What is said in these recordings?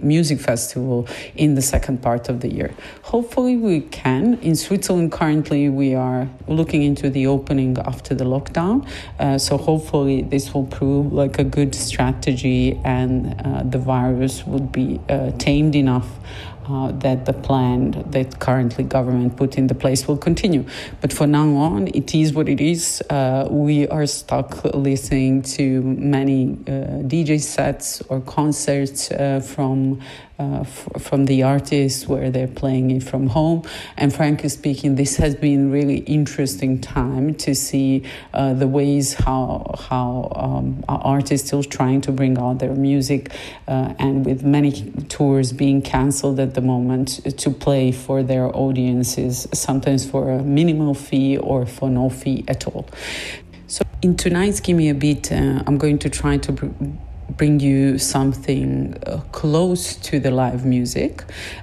music festival in the second part of the year. Hopefully we can. In Switzerland currently we are looking into the opening after the lockdown. So hopefully this will prove like a good strategy, and the virus would be tamed enough that the plan that currently government put into place will continue. But for now on, it is what it is. We are stuck listening to many DJ sets or concerts from the artists where they're playing it from home. And frankly speaking, this has been really interesting time to see the ways how artists still trying to bring out their music, and with many tours being cancelled at the moment to play for their audiences, sometimes for a minimal fee or for no fee at all. So in tonight's Give Me a Beat, I'm going to try to bring you something close to the live music.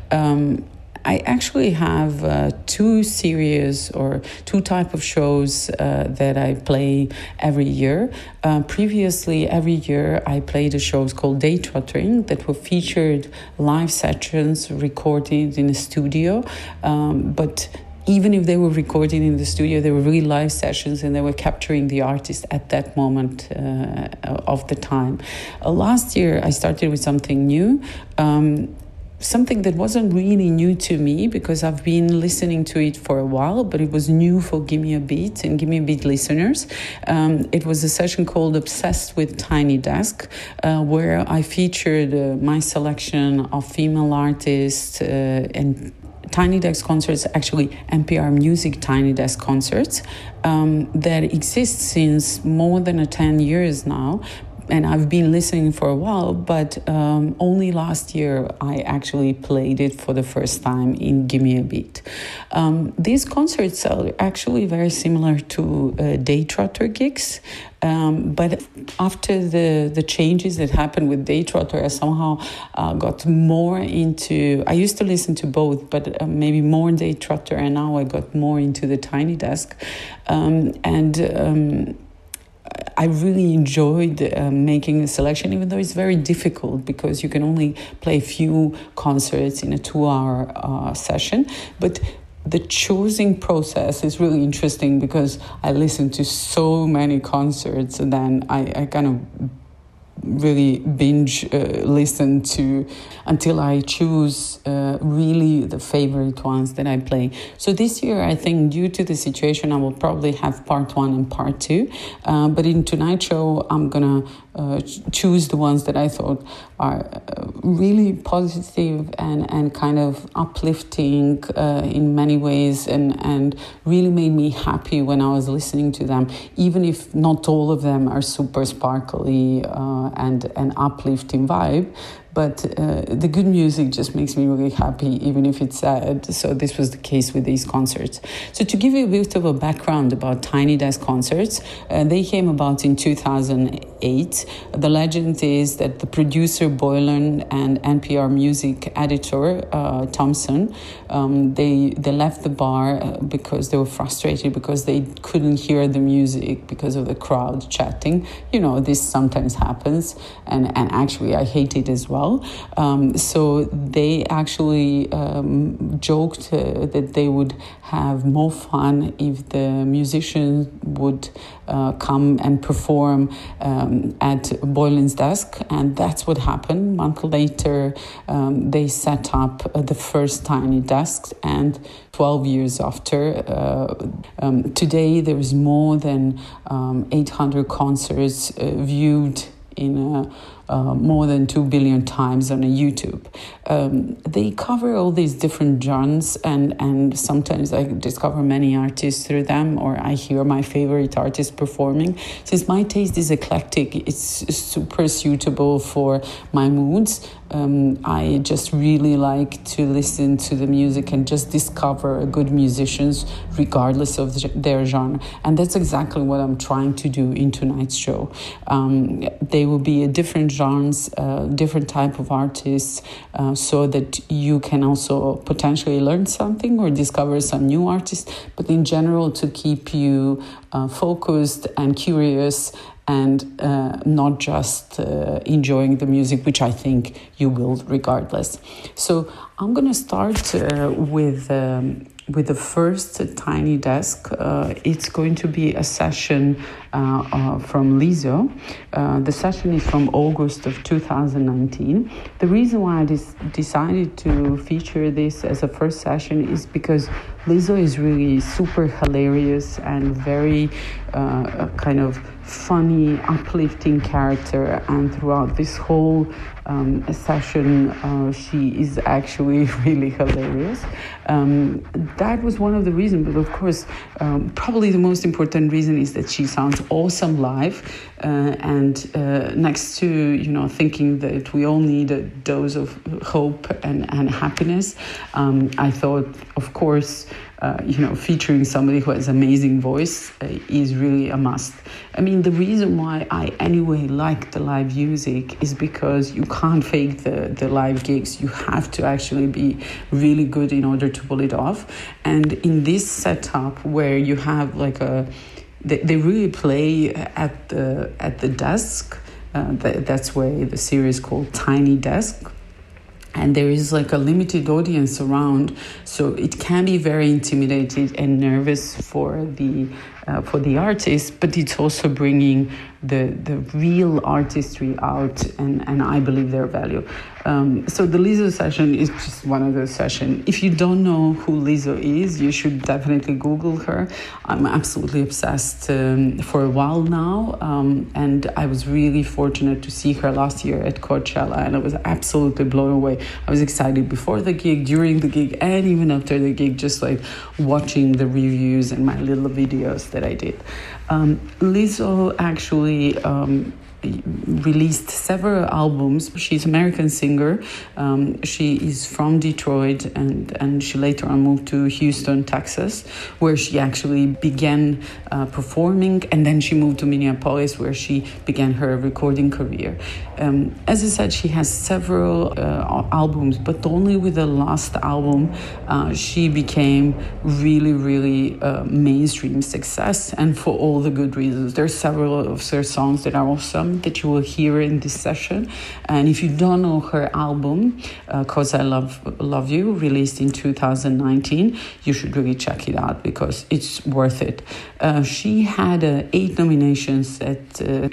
I actually have two series or two type of shows that I play every year. Previously, every year I played the shows called Day Trottering that were featured live sessions recorded in a studio, but even if they were recorded in the studio, they were really live sessions and they were capturing the artist at that moment of the time. Last year, I started with something new, something that wasn't really new to me because I've been listening to it for a while, but it was new for Give Me a Beat and Give Me a Beat listeners. It was a session called Obsessed with Tiny Desk, where I featured my selection of female artists and Tiny Desk concerts, actually NPR Music Tiny Desk concerts, that exist since more than 10 years now. And I've been listening for a while, but only last year I actually played it for the first time in Give Me a Beat. These concerts are actually very similar to Day Trotter gigs. But after the changes that happened with Day Trotter, I somehow got more into... I used to listen to both, but maybe more Day Trotter, and now I got more into the Tiny Desk. I really enjoyed making a selection, even though it's very difficult because you can only play a few concerts in a 2-hour session. But the choosing process is really interesting because I listen to so many concerts, and then I kind of really binge listen to until I choose really the favorite ones that I play. So this year, I think due to the situation, I will probably have part 1 and part 2. But in tonight's show, I'm gonna choose the ones that I thought are really positive and kind of uplifting in many ways, and really made me happy when I was listening to them, even if not all of them are super sparkly and an uplifting vibe. But the good music just makes me really happy, even if it's sad. So this was the case with these concerts. So to give you a bit of a background about Tiny Desk concerts, they came about in 2008. The legend is that the producer Boylan and NPR music editor Thompson, they left the bar because they were frustrated because they couldn't hear the music because of the crowd chatting. You know, this sometimes happens, and actually I hate it as well. So they actually joked that they would have more fun if the musicians would come and perform at Boylan's desk, and that's what happened. A month later, they set up the first Tiny Desks, and 12 years after, today there is more than 800 concerts viewed in more than 2 billion times on YouTube. They cover all these different genres, and sometimes I discover many artists through them, or I hear my favorite artists performing. Since my taste is eclectic, it's super suitable for my moods. I just really like to listen to the music and just discover good musicians regardless of their genre. And that's exactly what I'm trying to do in tonight's show. They will be a different genres, different type of artists, so that you can also potentially learn something or discover some new artists, but in general to keep you focused and curious and not just enjoying the music, which I think you will regardless. So I'm going to start with the first Tiny Desk. It's going to be a session from Lizzo. The session is from August of 2019. The reason why I decided to feature this as a first session is because Lizzo is really super hilarious and very kind of funny, uplifting character, and throughout this whole session she is actually really hilarious. That was one of the reasons, but of course probably the most important reason is that she sounds awesome live, and next to thinking that we all need a dose of hope and happiness, I thought, of course, featuring somebody who has amazing voice is really a must. I mean, the reason why I anyway like the live music is because you can't fake the live gigs. You have to actually be really good in order to pull it off. And in this setup where you have they really play at the desk. That's why the series called Tiny Desk. And there is a limited audience around, so it can be very intimidating and nervous for the artist, but it's also bringing the real artistry out, and I believe their value. So the Lizzo session is just one of those sessions. If you don't know who Lizzo is, you should definitely Google her. I'm absolutely obsessed for a while now, and I was really fortunate to see her last year at Coachella, and I was absolutely blown away. I was excited before the gig, during the gig, and even after the gig, just watching the reviews and my little videos that I did. Lizzo actually released several albums. She's an American singer. She is from Detroit, and she later on moved to Houston, Texas, where she actually began performing, and then she moved to Minneapolis, where she began her recording career. As I said, she has several albums, but only with the last album she became really, really mainstream success, and for all the good reasons. There are several of her songs that are awesome that you will hear in this session. And if you don't know her album, Cause I Love You, released in 2019, you should really check it out because it's worth it. She had 8 nominations at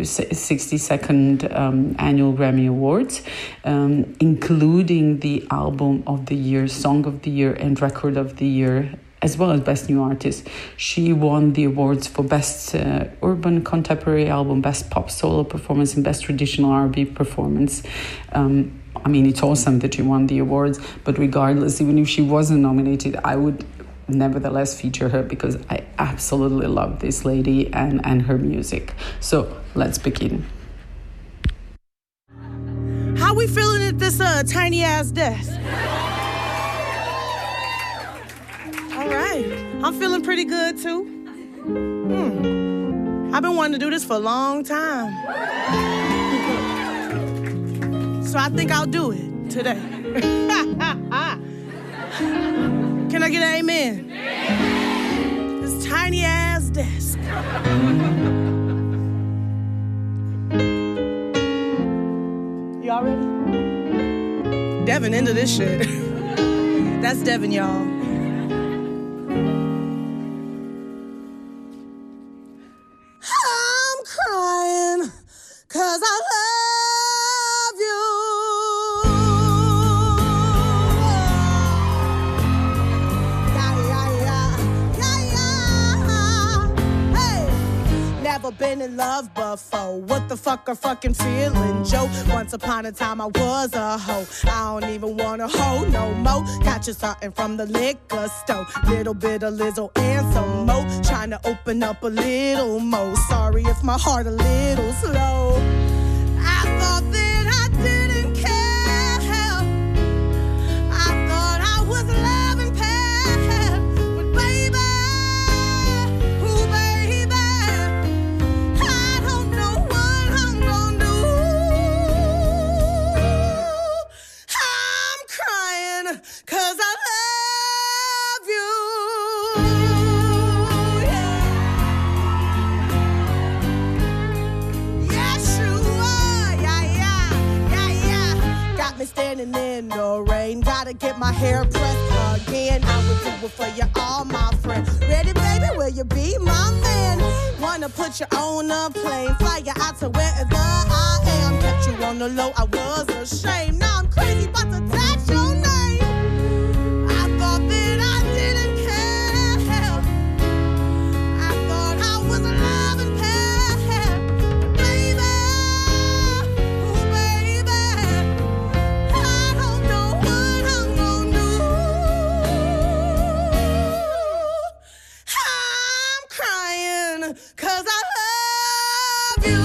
62nd Annual Grammy Awards, including the Album of the Year, Song of the Year, and Record of the Year, as well as Best New Artist. She won the awards for Best Urban Contemporary Album, Best Pop Solo Performance, and Best Traditional R&B Performance. I mean, it's awesome that she won the awards, but regardless, even if she wasn't nominated, I would nevertheless feature her because I absolutely love this lady and her music. So let's begin. How we feeling at this tiny ass desk? All right, I'm feeling pretty good too. I've been wanting to do this for a long time. So I think I'll do it today. Can I get an amen? This tiny ass desk. Y'all ready? Devin into this shit. That's Devin, y'all. I'm crying 'cause I love you. Hey, never been in love before. What the fuck a fucking feeling, Joe? Once upon a time I was a hoe. I don't even wanna hoe no more. Got you something from the liquor store. Little bit of Lizzo and some more. Trying to open up a little more. Sorry if my heart a little slow. I thought that I didn't care. I thought I was loving past. But baby, ooh baby, I don't know what I'm gonna do. I'm crying 'cause I love you. Yeah. shining in the rain. Gotta get my hair pressed again. I would do it for you, all my friends. Ready, baby? Will you be my man? Wanna put you on a plane, fly you out to wherever I am. Kept you on the low, I was ashamed. Now I'm crazy, about to touch your name. I thought that I didn't care. I thought I was love and care. Baby, oh baby, I don't know what I'm gonna do. I'm crying 'cause I love you.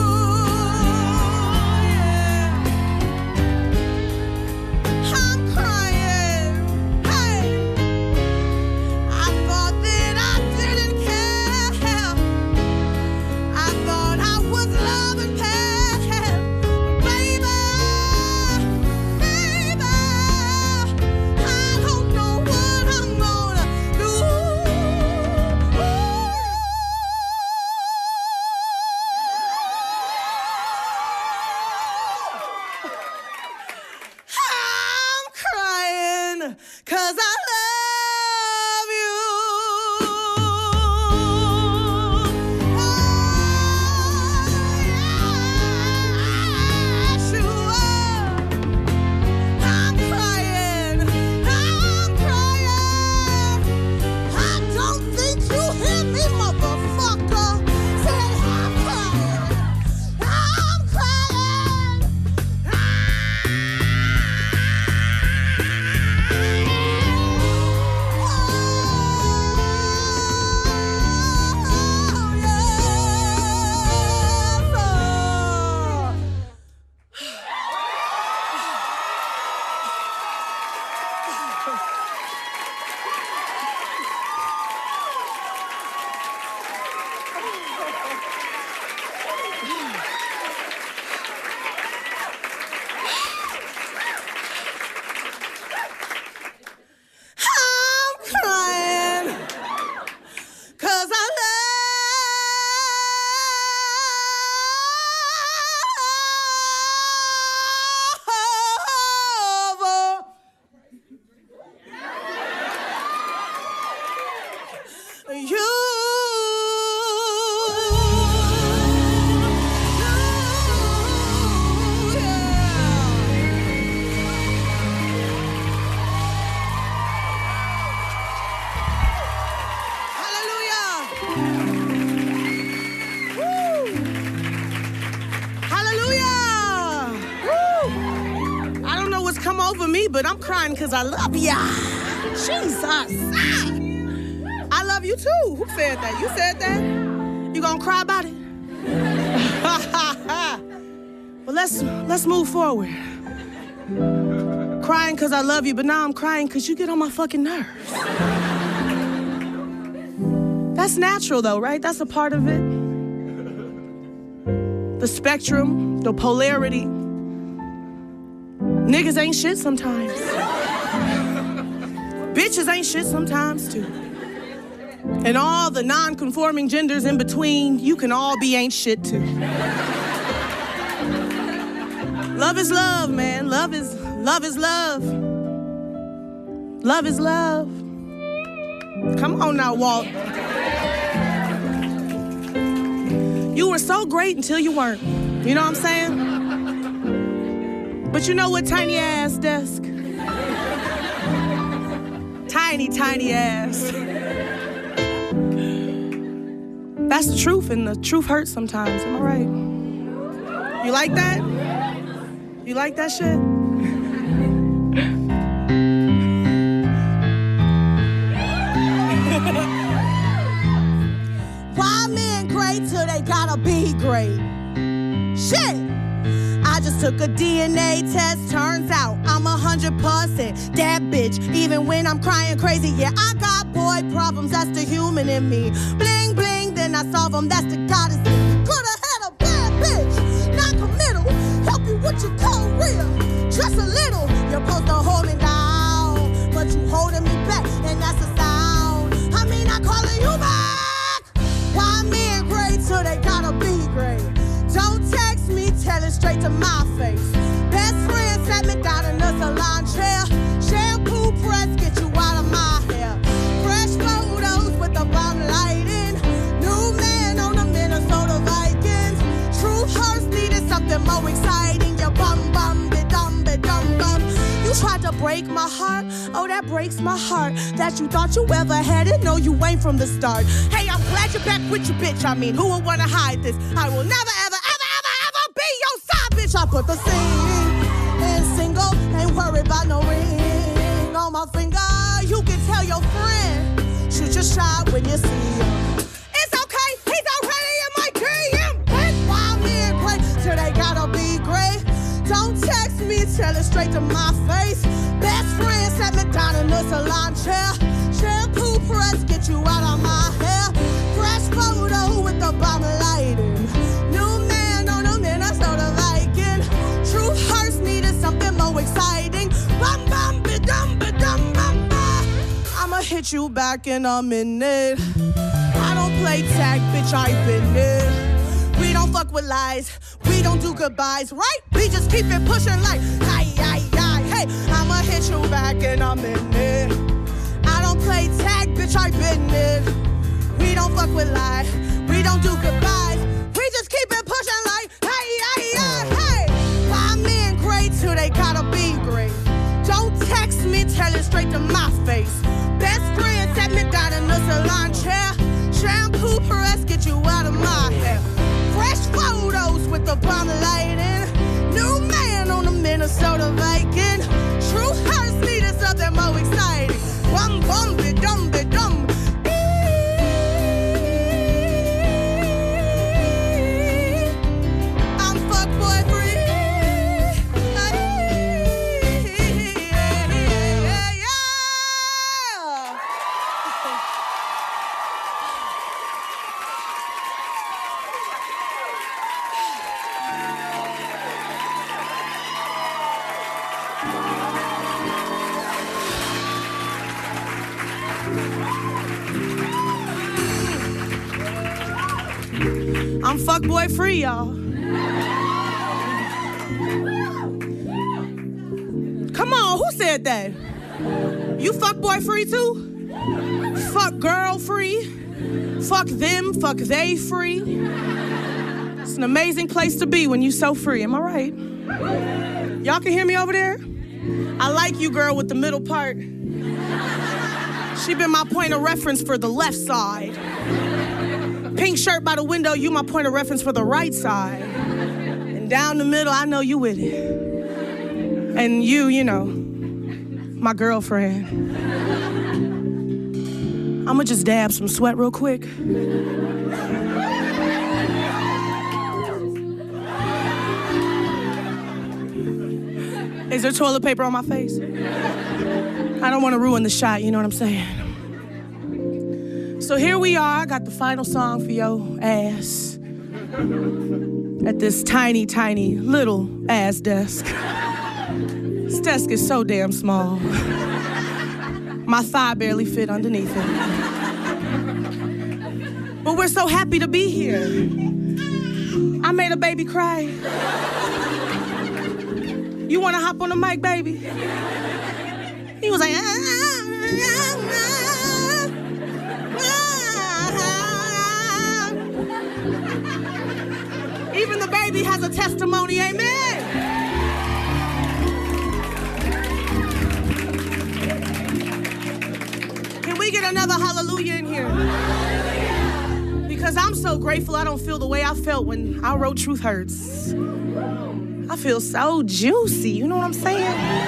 I'm crying. Hey, I thought that I didn't care. I thought I was love and care. Baby, baby, I don't know what I'm gonna do. I'm crying 'cause I love you. Yes, you are. I'm crying. I'm crying. I don't think you hear me, motherfucker. Say I'm crying. I'm crying. I'm crying 'cause I love you. Hallelujah. Woo. Hallelujah. Woo. I don't know what's come over me, but I'm crying because I love ya. Jesus. I love you too. Who said that? You said that? You gonna cry about it? Well, let's move forward. Crying because I love you, but now I'm crying because you get on my fucking nerves. That's natural though, right? That's a part of it. The spectrum, the polarity. Niggas ain't shit sometimes. Bitches ain't shit sometimes too. And all the non-conforming genders in between, you can all be ain't shit too. Love is love, man. Love is love. Love is love. Come on now, Walt. You were so great until you weren't. You know what I'm saying? But you know what, tiny ass desk? Tiny, tiny ass. That's the truth, and the truth hurts sometimes. Am I right? You like that? You like that shit? Why men great till they gotta be great? Shit! I just took a DNA test, turns out I'm 100% that bitch. Even when I'm crying crazy, yeah, I got boy problems, that's the human in me. Bling, bling, then I solve them, that's the goddess in me. Could've had a bad bitch, non-committal, help you with your career, just a little. You're supposed to hold me down, but you holding me back, and that's a sound. I mean, I'm calling you back. Why men great till they gotta be great? Don't text me, tell it straight to my face. Best friend sat me down in the tried to break my heart. Oh, that breaks my heart. That you thought you ever had it. No, you ain't from the start. Hey, I'm glad you're back with your bitch. I mean, who would wanna hide this? I will never, ever, ever, ever, ever be your side bitch. I put the scene in single. Ain't worried about no ring on my finger. You can tell your friend. Shoot your shot when you see him. It's okay, he's already in my DM. That's why me and Clay, so they gotta be great. Don't text me, tell it straight to my face. Best friend sat me down in the salon chair. Shampoo press, get you out of my hair. Fresh photo with the bomb lighting. New man on a Minnesota Viking. True hearts needed something more exciting. Bum bum ba dum ba dum bum ba. I'ma hit you back in a minute. I don't play tag, bitch, I've been it. We don't fuck with lies, we don't do goodbyes, right? We just keep it pushing like, aye, aye, aye. Hey, I'ma hit you back in a minute. I don't play tag, bitch, I've been it. We don't fuck with lies, we don't do goodbyes. We just keep it pushing like, hey, hey, hey, hey. Why men great till they gotta be great? Don't text me, tell it straight to my face. Best friend sat me down in the salon chair. Shampoo press, get you out of my hair. Fresh photos with the bomb lighting. New man on the Minnesota Viking. True hearts needed something more exciting. Bum bum be dum be dum. I'm fuckboy free. I'm fuckboy free, y'all. Come on, who said that? You fuckboy free too? Fuck girl free? Fuck them, fuck they free? It's an amazing place to be when you so free, am I right? Y'all can hear me over there? I like you, girl, with the middle part. She been my point of reference for the left side. Pink shirt by the window, you my point of reference for the right side. And down the middle, I know you with it. And you know, my girlfriend. I'ma just dab some sweat real quick. Is there toilet paper on my face? I don't want to ruin the shot, you know what I'm saying? So here we are, I got the final song for your ass at this tiny, tiny, little ass desk. This desk is so damn small. My thigh barely fit underneath it. But we're so happy to be here. I made a baby cry. You wanna hop on the mic, baby? He was like, Even the baby has a testimony, amen. Can we get another hallelujah in here? Because I'm so grateful I don't feel the way I felt when I wrote Truth Hurts. I feel so juicy, you know what I'm saying?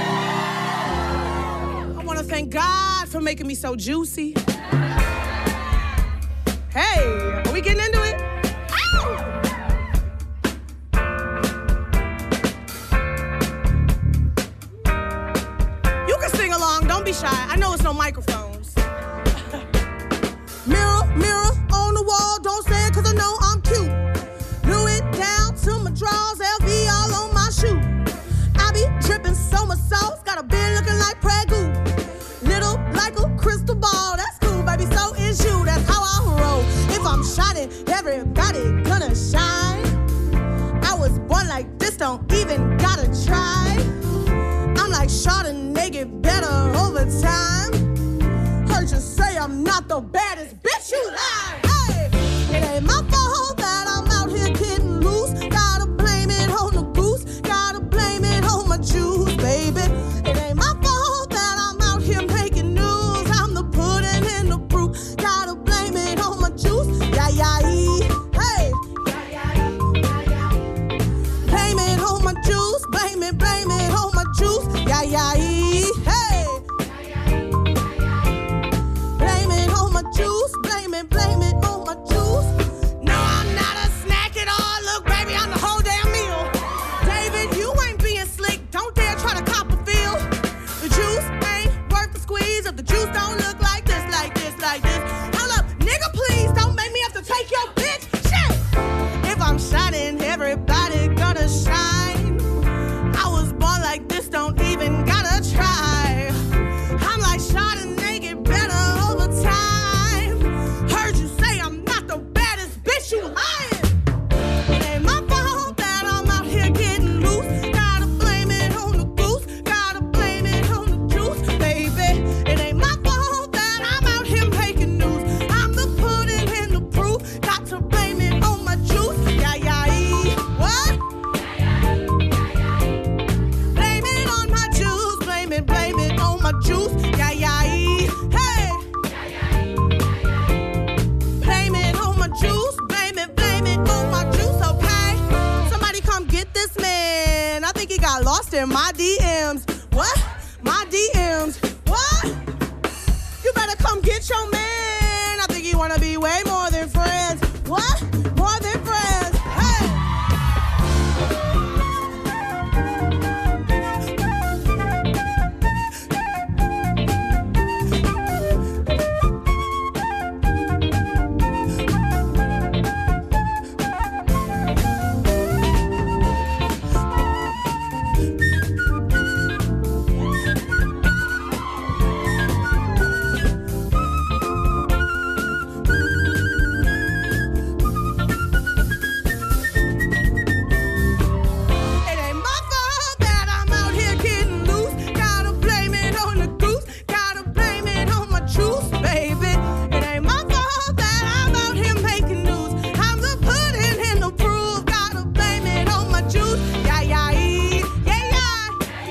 I want to thank God for making me so juicy. Hey, are we getting into it? Don't be shy. I know it's no microphones. Mirror, mirror on the wall. Don't say it cause I know I'm cute. Blew it down to my drawers. LV all on my shoe. I be dripping so much sauce. Got a beard looking like Prego. Little like a crystal ball. That's cool, baby. So is you. That's how I roll. If I'm shining, everybody gonna shine. I was born like this. Don't even gotta try. I'm like Chardonnay, get better over time. Heard you say I'm not the baddest bitch, you lie. Hey, it ain't my fault that I'm out here getting loose. Gotta blame it on the goose. Gotta blame it on my juice, baby. It ain't my please, if the juice don't look like this, like this, like this. Hold up, nigga, please don't make me have to take your bitch. Shit! If I'm shining, everybody gonna shine. I was born like this, don't even gotta try. I'm like shining, they get better over time. Heard you say I'm not the baddest bitch, you lying. It ain't my fault that I'm out here getting loose. Gotta blame it on the goose, gotta blame it on the juice, baby. It ain't my fault that I'm out here making news. I'm the pudding and the proof, got to blame it on my juice. Yeah, yeah, what? Blame it on my juice, blame it on my juice. Yeah, yeah, hey. Blame it on my juice, blame it on my juice, okay? Somebody come get this man. I think he got lost in my DMs. What? My DMs. What? You better come get your man. I think he wanna be way more than friends. What? More than friends. Hey! It ain't my fault that I'm out here getting loose. Gotta blame it on the goose, gotta blame it on my juice, baby. It ain't my fault that I'm out here making news. I'm the pudding and the proof, gotta blame it on my juice. Yeah, yeah, yeah, yeah.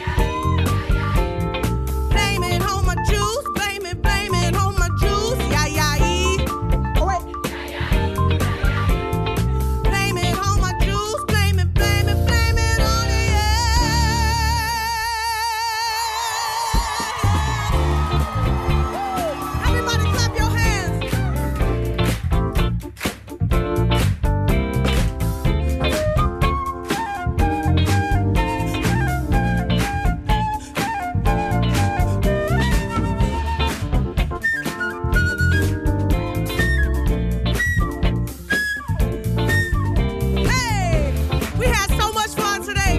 Blame it on my juice, blame it on my juice. Yeah, yeah, oh wait. Blame it on my juice, blame it on it, yeah. Everybody clap your hands. Hey, we had so much fun today.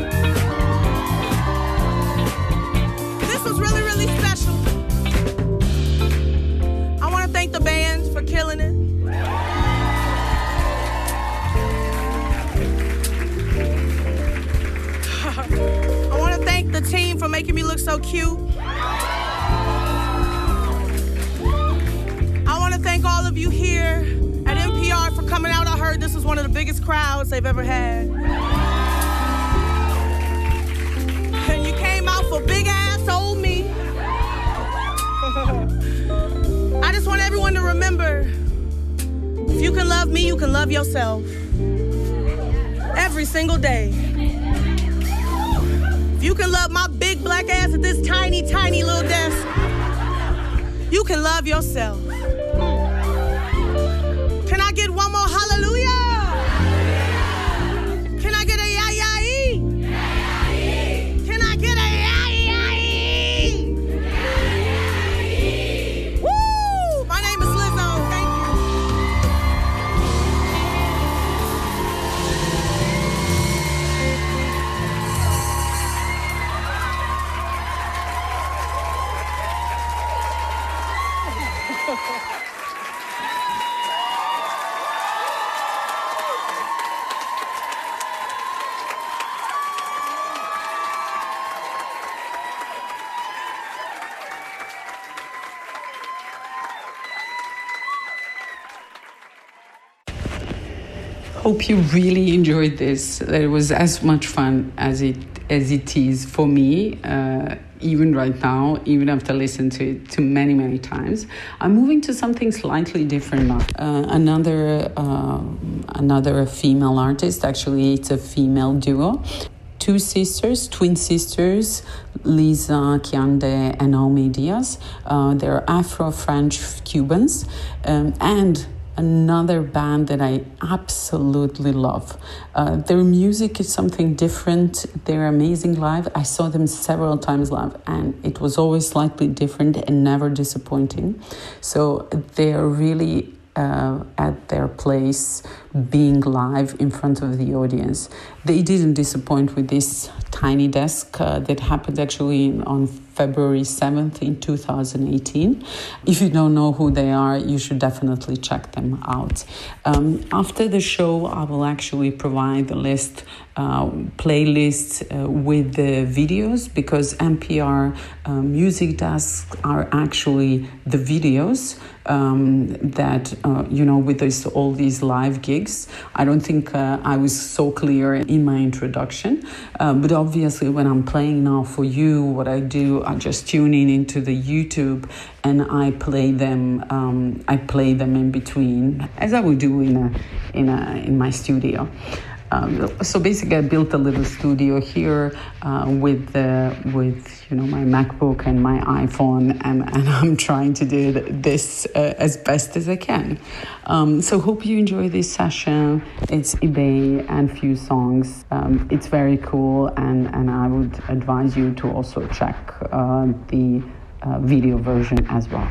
This was really, really special. I want to thank the band for killing it. I want to thank the team for making me look so cute. I want to thank all of you here at NPR for coming out. I heard this was one of the biggest crowds they've ever had. And you came out for big ass old me. I just want everyone to remember, if you can love me, you can love yourself. Every single day. If you can love my big black ass at this tiny, tiny little desk, you can love yourself. Can I get one more hallelujah? Can I get a yah-yah-ee? Can I get a yah-yah-ee? Woo! My name is Lizzo. Thank you. Hope you really enjoyed this. That it was as much fun as it is for me, even right now, even after listening to it many times. I'm moving to something slightly different now. Another female artist. Actually, it's a female duo. Two sisters, twin sisters, Lisa Kiande and Naomi Diaz. They're Afro-French Cubans, and another band that I absolutely love. Their music is something different. They're amazing live. I saw them several times live, and it was always slightly different and never disappointing. So they are really at their place, being live in front of the audience. They didn't disappoint with this Tiny Desk that happened actually on February 7th in 2018. If you don't know who they are, you should definitely check them out. After the show, I will actually provide the list, playlists with the videos, because NPR music desks are actually the videos that, with all these live gigs. I don't think I was so clear in my introduction, but obviously when I'm playing now for you, what I do, I just tune into the YouTube and I play them. I play them in between, as I would do in my studio. So basically, I built a little studio here with my MacBook and my iPhone, and I'm trying to do this as best as I can. So hope you enjoy this session. It's eBay and few songs. It's very cool, and I would advise you to also check the video version as well.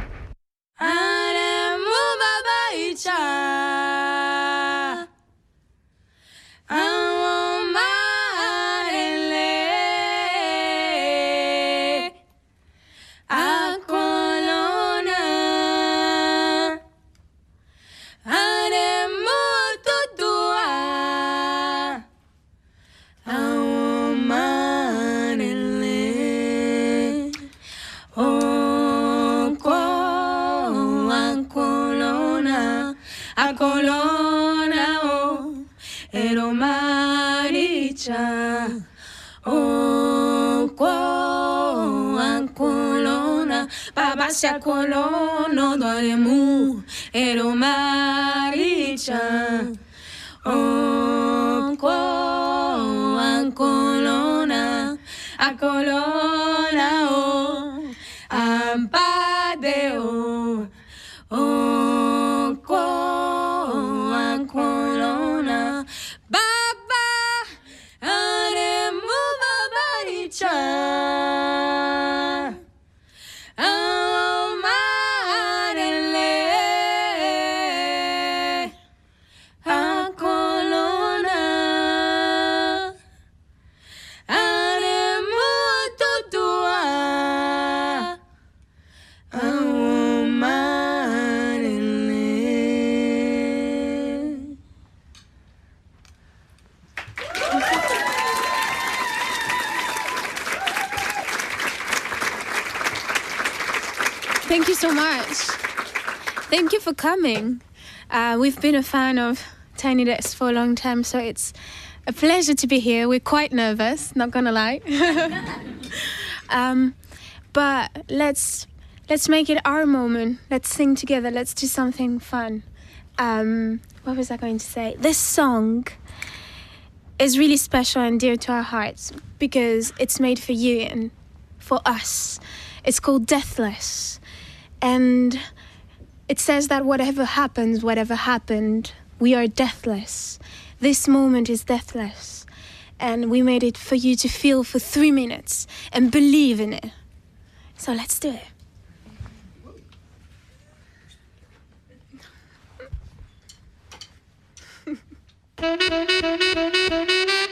Babasha colono doremu ero maricha o ko an colona a colona o ampadeo o ko an colona baba aremu babaricha. Thank you so much. Thank you for coming. We've been a fan of Tiny Desk for a long time, so it's a pleasure to be here. We're quite nervous, not gonna lie. But let's make it our moment. Let's sing together. Let's do something fun. What was I going to say? This song is really special and dear to our hearts because it's made for you and for us. It's called Deathless. And it says that whatever happens, whatever happened, we are deathless. This moment is deathless. And we made it for you to feel for 3 minutes and believe in it. So let's do it.